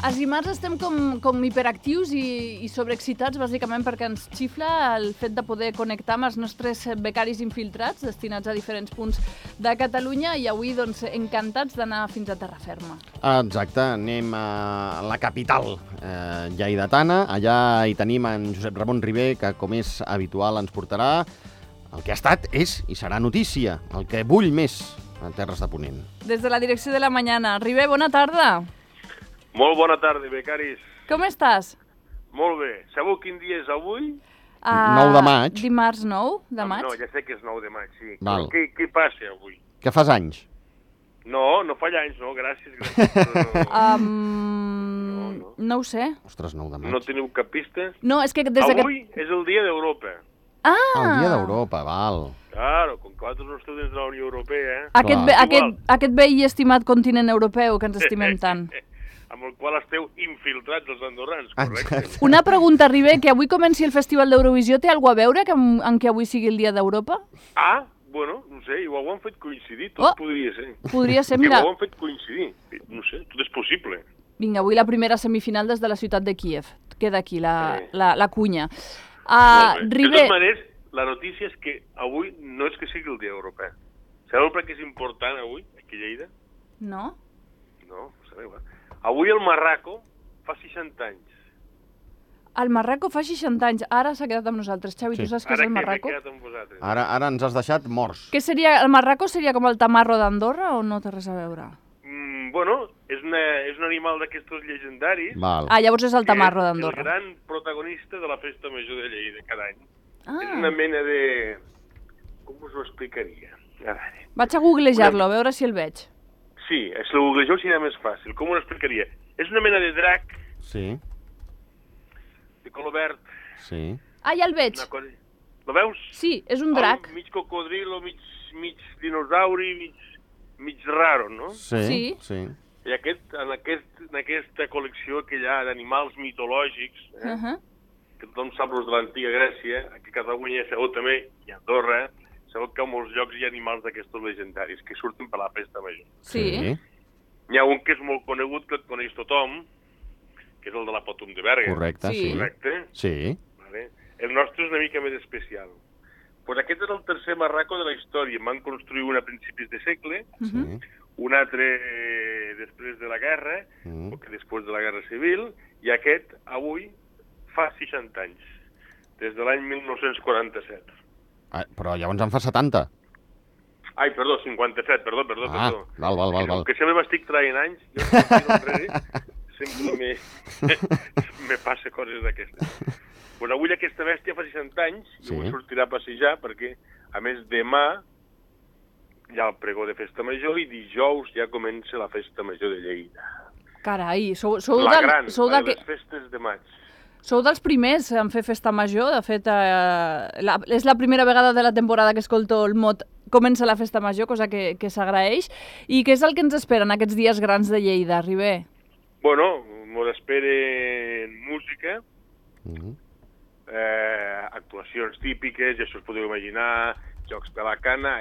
Els dimarts estem com hiperactius i sobreexcitats, bàsicament perquè ens xifla el fet de poder connectar amb els nostres becaris infiltrats destinats a diferents punts de Catalunya i avui, doncs, encantats d'anar fins a terra ferma. Exacte, anem a la capital lleidatana. Allà hi tenim en Josep Ramon Ribé, que, com és habitual, ens portarà el que ha estat, és i serà notícia, el que bull més a Terres de Ponent. Des de la direcció de la Mañana. Ribé, bona tarda. Molt bona tarda, becaris. Com estàs? Molt bé. Sabeu quin dia és avui? 9 de maig. Dimarts 9 de maig? No, ja sé que és 9 de maig, sí. Val. Què passa avui? Que fas anys? No fa anys, no, gràcies. No ho sé. Ostres, 9 de maig. No teniu cap pista? No, és que des d'aquest... Avui és el dia d'Europa. El dia d'Europa, val. Claro, com que vosaltres no esteu dins de la Unió Europea... Aquest vell i estimat continent europeu que ens estimem tant. Amb el qual esteu infiltrats els andorrans, correcte? Exacte. Una pregunta, Ribé, que avui comenci el Festival d'Eurovisió, té alguna a veure en que avui sigui el dia d'Europa? Bueno, no sé, igual ho han fet coincidir, tot podria ser. Podria ser, mira... Igual ho han fet coincidir, no sé, tot és possible. Vinga, avui la primera semifinal des de la ciutat de Kíev. Queda aquí la cunya. De Ribé... totes maneres, la notícia és que avui no és que sigui el dia europeu. Sabeu per què és important avui, aquí a Lleida? No? No, ho sabeu, Avui el Marraco fa 60 anys. El Marraco fa 60 anys. Ara s'ha quedat amb nosaltres. Xavi, tu saps què és el Marraco? Ara que m'he quedat amb vosaltres. Ara ens has deixat morts. Què seria? El Marraco seria com el tamarro d'Andorra o no té res a veure? Bueno, és un animal d'aquests llegendaris. Val. Llavors és el tamarro d'Andorra. El gran protagonista de la Festa Major de Lleida cada any. És una mena de... Com us ho explicaria? Vaig a googlejar-lo, a veure si el veig. Sí, si el googlejeu serà més fàcil. Com ho explicaria? És una mena de drac. Sí. De color verd. Sí. Ja el veig. Lo veus? Sí, és un drac. Mig cocodrilo, mig dinosauri, mig raro, no? Sí. I en aquesta col·lecció que hi ha d'animals mitològics, que tothom sap els de l'antiga Grècia, aquí a Catalunya, segur també, i a Andorra, sabeu que a molts llocs hi ha animals d'aquestos legendaris que surten per la festa major. Sí. N'hi ha un que és molt conegut, que et coneix tothom, que és el de la Pòtum de Berga. Correcte, sí. Correcte? Sí. Vale. El nostre és una mica més especial. Pues aquest és el tercer Marraco de la història. En van construir un a principis de segle, un altre després de la guerra, que després de la Guerra Civil, i aquest, avui, fa 60 anys, des de l'any 1947. Però llavors en fa 70. Ai, perdó, 57, perdó. Val. Que sempre m'estic traient anys, jo sempre me passa coses d'aquestes. Pues avui aquesta bèstia fa 60 anys i avui sortirà a passejar perquè, a més, demà hi ha el pregó de Festa Major i dijous ja comença la Festa Major de Lleida. Carai, la gran, de les festes de maig. Sou dels primers en fer festa major, de fet, és la primera vegada de la temporada que escolto el mot comença la festa major, cosa que s'agraeix. I què és el que ens esperen aquests dies grans de Lleida, Ribé? Bueno, ens esperen música, actuacions típiques, ja us podeu imaginar, jocs de la cana,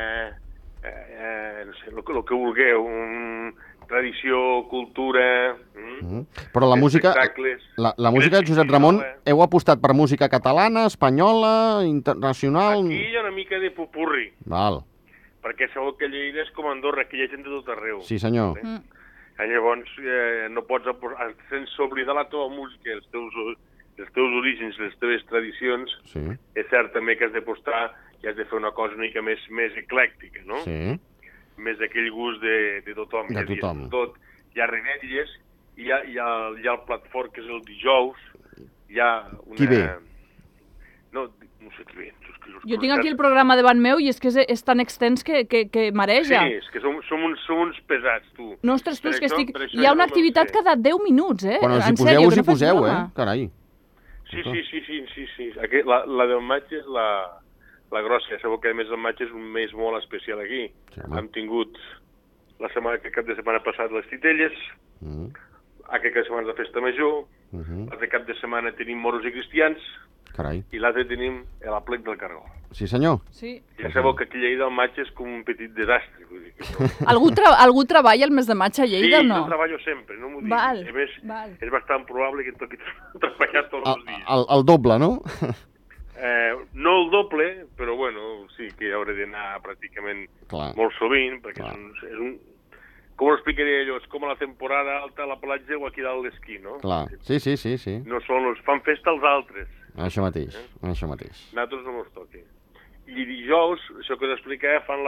no sé, el que vulgueu, tradició, cultura... Però la música, Josep Ramon, heu apostat per música catalana, espanyola, internacional... Aquí hi ha una mica de popurri. Val. Perquè sabeu que Lleida és com Andorra, que hi ha gent de tot arreu. Sí, senyor. Llavors, no pots sense oblidar la teva música, els teus orígens, les teves tradicions. És cert també que has d'apostar i has de fer una cosa una mica més eclèctica, no? Sí. Més aquell gust de tothom. De tothom. Hi ha remetlles, hi ha el plat fort, que és el dijous, hi ha una... Qui ve? No sé qui ve. Jo tinc aquí el programa davant meu i és que és tan extens que mareja. Sí, és que som uns pesats, tu. No, ostres, tu, és que hi ha una activitat cada 10 minuts, eh? Quan us hi poseu, us hi poseu, carai. Sí. La del maig és la grossa. Ja sabeu que a més el maig és un mes molt especial aquí. Hem tingut aquest cap de setmana passat les titelles, aquest cap de setmana la festa major, l'altre cap de setmana tenim moros i cristians, Carai. i l'altre tenim l'Aplec del Cargol. Sí, senyor. Sí. Ja sabeu que aquí a Lleida el maig és com un petit desastre. Vull dir que no... Algú treballa el mes de maig a Lleida o no? Sí, jo treballo sempre, no m'ho diguis. Val, A més, val. és bastant probable que em toqui treballar tots els dies. El doble, no? No el doble, però bueno, sí que hauré d'anar pràcticament molt sovint, perquè és un... Com ho explicaria jo? És com a la temporada alta a la platja o aquí dalt l'esquí, no? Clar, sí. No són els... Fan festa els altres. Això mateix, això mateix. Nosaltres no mos toqui. I dijous, això que us explicava, fan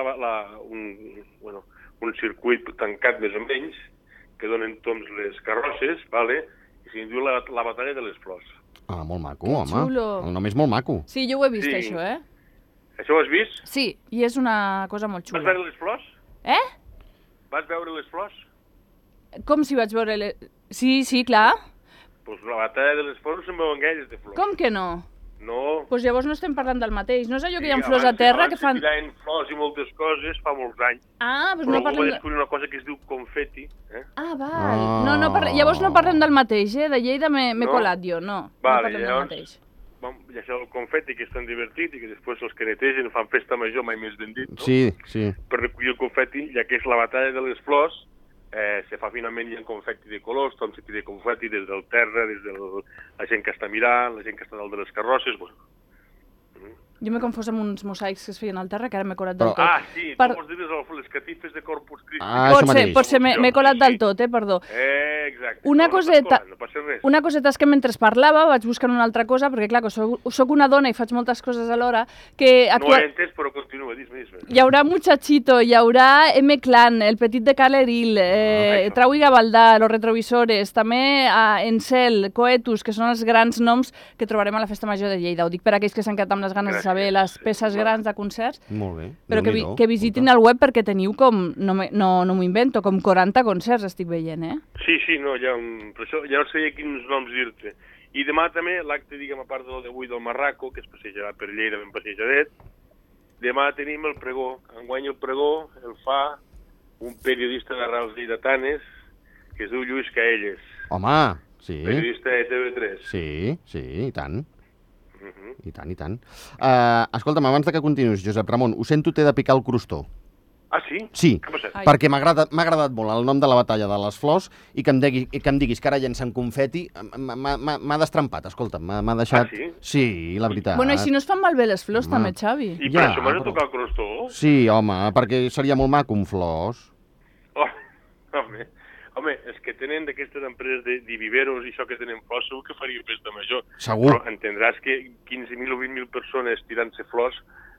un circuit tancat més o menys, que donen toms les carrosses, vale? I se'n diu la batalla de les flors. Ah, molt maco, Que home. xulo. El nom és molt maco. Sí, jo ho he vist, Sí. això, eh? Això ho has vist? Sí, i és una cosa molt Vas xula. veure les flors? Eh? Vas veure les flors? Com si vaig veure... Sí, clar. Doncs la batalla de les flors no se'n veuen gaires de flors. Com que no? No. Doncs llavors no estem parlant del mateix. No és allò que hi ha flors a terra que fan... Abans de tirar flors i moltes coses fa molts anys. Ah, doncs Però no algú va parlem... descobrir una cosa que es diu confeti. Ah, val. Llavors no parlem del mateix, eh? De Lleida m'he colat jo, no. Vale, no parlem del mateix. I això del confeti, que és tan divertit, i que després els que netegen fan festa major, mai més ben dit, no? Sí. Per recollir el confeti, ja que és la batalla de les flors, se fa finalment hi ha confeti de colors, tothom se tira confeti des del terra, des de la gent que està mirant, la gent que està dalt de les carrosses, bueno. Jo m'he confós amb uns mosaics que es feien al terra, que ara m'he colat del tot. Ah, sí, tu vols dir les catifes de Corpus Christi. Això mateix. Potser m'he colat del tot, perdó. Exacte. Una coseta, no passa res. una coseta és que mentre parlava vaig buscant una altra cosa, perquè clar, que soc una dona i faig moltes coses alhora, que No ho he entès, però continua, dis-me. Hi haurà Muchachito, hi haurà M-Clan, El Petit de Caleril, Trau i Gavaldà, Los Retrovisores, també Encel, Coetus, que són els grans noms que trobarem a la Festa Major de Lleida. Ho dic per aquells que s'han quedat amb les ganes de saber les peces grans de concerts. Molt bé. Però que visitin el web perquè teniu com, no m'ho invento, com 40 concerts estic veient, eh? Sí, no, per això ja no sabia quins noms dir-te. I demà també, l'acte, diguem, a part d'avui del Marraco, que es passejarà per Lleida ben passejadet, demà tenim el pregó. Enguany el pregó el fa un periodista d'arrels lleidatanes que es diu Lluís Caelles. Home, sí. Periodista de TV3. Sí, i tant. I tant. Escolta'm, abans que continuïs, Josep Ramon, ho sento, t'he de picar el crostó. Ah, sí? Sí, Què ha passat? perquè m'ha agradat molt el nom de la batalla de les flors i que em diguis que ara llencen confeti, m'ha destrampat, escolta'm, m'ha deixat... Ah, sí? Sí, la veritat. Bueno, i si no es fan malbé les flors, també, Xavi. I per això m'has de tocar el crostó? Sí, home, perquè seria molt maco un flors. Home, és que tenen d'aquestes empreses de viveros i això que tenen flors, segur que faria festa major. Segur. Però entendràs que 15.000 o 20.000 persones tirant-se flors...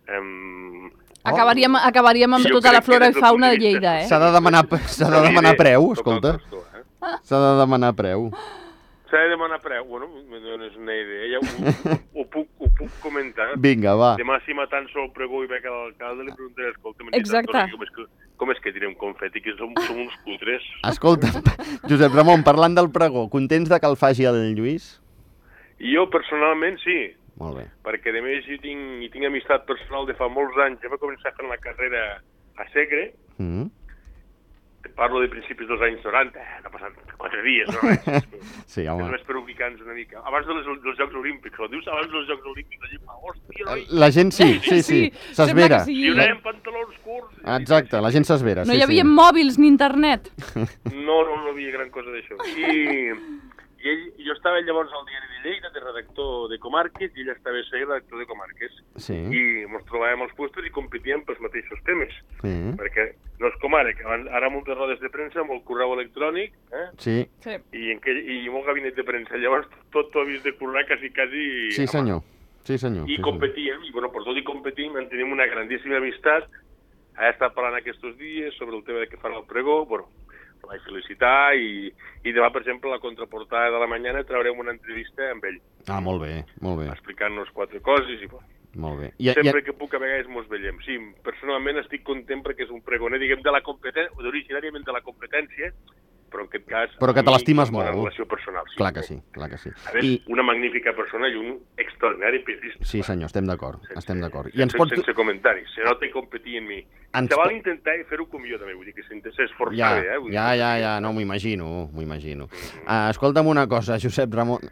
Acabaríem amb tota la flora i fauna de Lleida, eh? S'ha de demanar preu, escolta. S'ha de demanar preu. S'ha de demanar preu. Bueno, me dones una idea. Ja ho puc comentar. Vinga, va. Demà, si m'atanso el pregó i veig a l'alcalde, li preguntaré, escolta, exacte. Com és que tirem confeti, que som uns cutres? Escolta, Josep Ramon, parlant del pregó, contents de que el faci el Lluís? Jo, personalment, sí. Molt bé. Perquè, a més, jo tinc amistat personal de fa molts anys. Jo vaig començar fent la carrera a Segre. Parlo de principis dels anys 90. No ha passat 4 dies, no? Sí, home. Només per ubicar-nos una mica. Abans dels Jocs Olímpics. Ho dius abans dels Jocs Olímpics. La gent fa, hòstia, noi. La gent sí. S'esvera. I anàvem pantalons curts. Exacte, la gent s'esvera. No hi havia mòbils ni internet. No hi havia gran cosa d'això. I jo estava llavors al diari de Lleida, de redactor de Comarques, i ell estava a ser redactor de Comarques. Sí. I ens trobàvem als puestos i competíem pels mateixos temes. Sí. Perquè no és com ara, que ara moltes rodes de premsa amb el correu electrònic, Sí. i molt gabinet de premsa. Llavors tot ho havies de currar quasi... Sí, senyor. I competíem, i bueno, per tot i competim, tenim una grandíssima amistat. Ha estat parlant aquests dies sobre el tema de què farà el pregó, bueno, el vaig felicitar i demà, per exemple, a la contraportada de la mañana traurem una entrevista amb ell. Ah, molt bé. Explicant-nos 4 coses i bueno. Molt bé. Sempre que puc a vegades mos veiem. Sí, personalment estic content perquè és un pregoner, diguem, de la competència, originàriament de la competència, però en aquest cas... Però que te l'estimes molt. Una relació personal. Sí, clar que sí, clar que sí. A més, una magnífica persona i un extraordinari periodista. Sí, senyor, estem d'acord, estem d'acord. Sense comentaris, se nota competir en mi. Se val intentar fer-ho com jo, també, vull dir que s'esforçar bé, Ja, no, m'ho imagino. Escolta'm una cosa, Josep Ramon,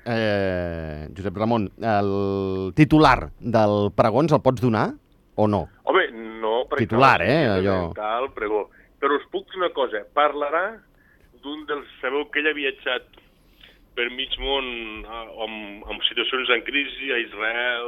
el titular del Pregons el pots donar o no? Home, no, perquè... Titular, allò... Tal, pregó. Però us puc dir una cosa, parlarà d'un dels... Sabeu que ell ha viatjat per mig món amb situacions en crisi, a Israel,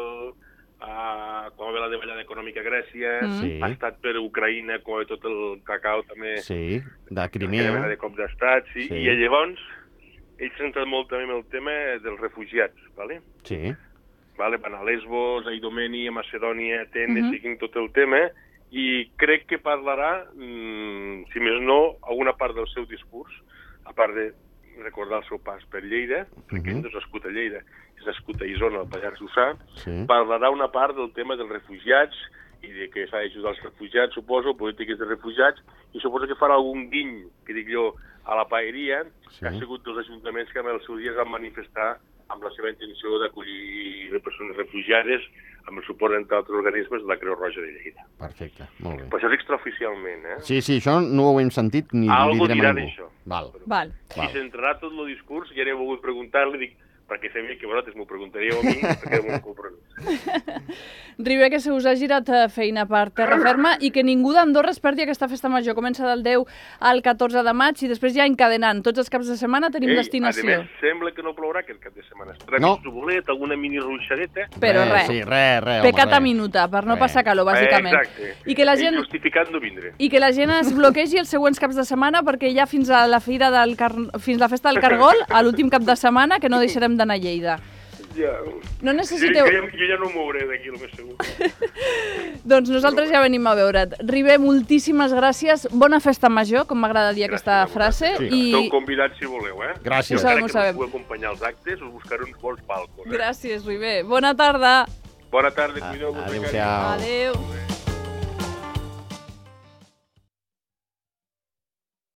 com va haver la davallada econòmica a Grècia, ha estat per Ucraïna, com va haver tot el cacau també... Sí, de Crimea. De cop d'estat, sí. I llavors ell s'ha centrat molt també en el tema dels refugiats, ¿vale? Sí. Vale, van a Lesbos, a Idomeni, a Macedònia, Atenes, seguint tot el tema, i crec que parlarà, si més no, alguna part del seu discurs, a part de recordar el seu pas per Lleida, perquè ell no és nascut a Lleida, és nascut a Isona, al Pallars Jussà, parlarà una part del tema dels refugiats i de que s'ha d'ajudar els refugiats, suposo, polítiques de refugiats, i suposo que farà algun guiny, que dic jo, a la paeria, que ha sigut dels ajuntaments que en el seu dia es van manifestar amb la seva intenció d'acollir les persones refugiades amb el suport entre altres organismes de la Creu Roja de Lleida. Perfecte, molt bé. Però això és extraoficialment, Sí, això no ho hem sentit ni li direm a ningú. Val. Si s'entrarà tot el discurs, ja n'he volgut preguntar-li, dic, perquè sabia que vosaltres m'ho preguntaríeu a mi, perquè m'ho compromís. Ribé, que se us ha girat feina per terra ferma i que ningú d'Andorra es perdi aquesta festa major. Comença del 10 al 14 de maig i després ja encadenant. Tots els caps de setmana tenim destinació. A més, sembla que no plourà aquest cap de setmana. Estarà mig nuvolet, alguna mini ruixadeta. Però res. Sí, res. Pecata minuta, per no passar calor, bàsicament. Exacte. I que la gent... Justificat no vindré. I que la gent es bloquegi els següents caps de setmana perquè ja fins a la fira fins la festa del Cargol, a l'últim cap de setmana, que no deixarem d'anar a Lleida. Ja. No necessiteu... Jo ja no mouré d'aquí, el més segur. Doncs nosaltres ja venim a veure't. Ribé, moltíssimes gràcies. Bona festa major, com m'agrada dir aquesta frase. Esteu convidats si voleu, Gràcies. Ho sabem. Que us puc acompanyar als actes, us buscaré uns bons palcos. Gràcies, Ribé. Bona tarda. Bona tarda, cuideu-vos. Adéu-siau. Adéu.